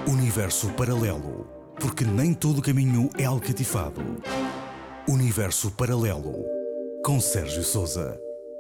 Universo paralelo, porque nem todo caminho é alcatifado. Universo paralelo, com Sérgio Sousa.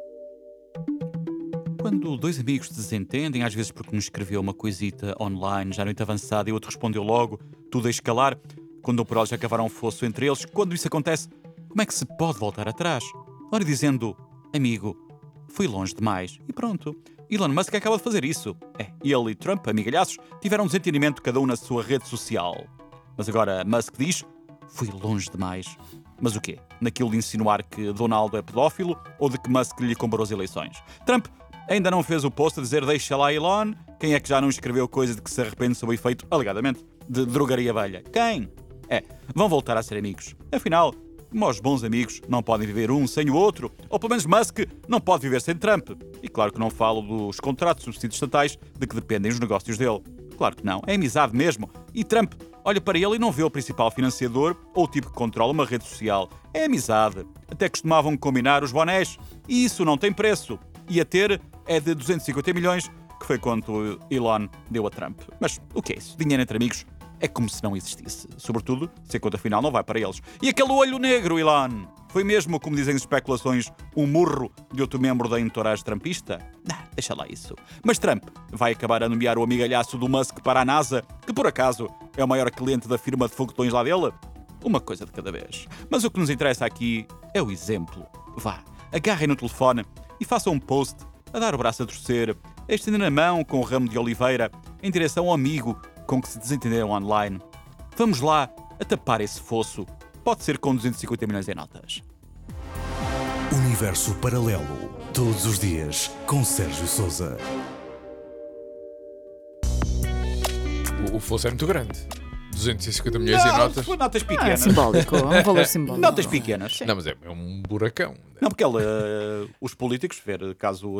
Quando dois amigos se desentendem, às vezes porque um escreveu uma coisita online já muito avançada e o outro respondeu logo, tudo a escalar, quando por eles já cavaram um fosso entre eles, quando isso acontece, como é que se pode voltar atrás? Ora, dizendo, amigo, fui longe demais e pronto. Elon Musk acaba de fazer isso. Ele e Trump, amigalhaços, tiveram um desentendimento cada um na sua rede social. Mas agora Musk diz, fui longe demais. Mas o quê? Naquilo de insinuar que Donaldo é pedófilo ou de que Musk lhe comprou as eleições? Trump ainda não fez o post a dizer deixa lá Elon. Quem é que já não escreveu coisa de que se arrepende sob o efeito, alegadamente, de drogaria velha? Quem? Vão voltar a ser amigos. Afinal, como os bons amigos não podem viver um sem o outro, ou pelo menos Musk não pode viver sem Trump. E claro que não falo dos contratos de subsídios estatais de que dependem os negócios dele. Claro que não, é amizade mesmo. E Trump olha para ele e não vê o principal financiador ou o tipo que controla uma rede social. É amizade. Até costumavam combinar os bonés. E isso não tem preço. E a ter é de 250 milhões, que foi quanto Elon deu a Trump. Mas o que é isso? Dinheiro entre amigos é como se não existisse. Sobretudo, se a conta final não vai para eles. E aquele olho negro, Elon? Foi mesmo, como dizem as especulações, um murro de outro membro da entourage trumpista? Deixa lá isso. Mas Trump vai acabar a nomear o amigalhaço do Musk para a NASA, que por acaso é o maior cliente da firma de foguetões lá dele? Uma coisa de cada vez. Mas o que nos interessa aqui é o exemplo. Vá, agarrem no telefone e façam um post a dar o braço a torcer, a estender a mão com o ramo de oliveira em direção ao amigo com que se desentenderam online. Vamos lá a tapar esse fosso. Pode ser com 250 milhões em notas. Universo paralelo, todos os dias, com Sérgio Sousa. O fosso é muito grande. 250 milhões em notas. Não, notas É pequenas. simbólico, é um valor simbólico. Notas pequenas. Não, mas é um buracão. Não, porque os políticos, ver caso